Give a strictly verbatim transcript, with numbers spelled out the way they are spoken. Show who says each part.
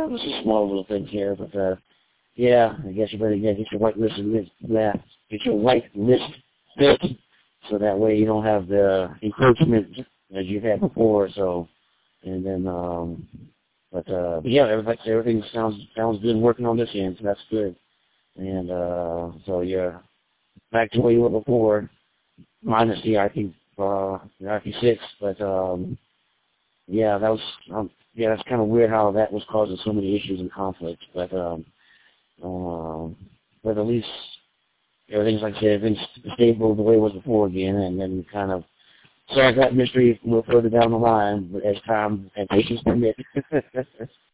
Speaker 1: oh, this is small little things here, but uh, yeah, I guess you better yeah, get your white list list yeah, get your white list fixed, so that way you don't have the encroachment as you've had before. So, and then, um, but uh, but yeah, everything everything sounds sounds good working on this end, so that's good. And uh, so you're back to where you were before, minus the I P uh, the I P six, but um, yeah, that was um, yeah, that's kind of weird how that was causing so many issues and conflicts, but. Um, Um, but at least everything's, like I said, everything's stable the way it was before again, and then kind of solve that mystery a little further down the line as time and patience permit.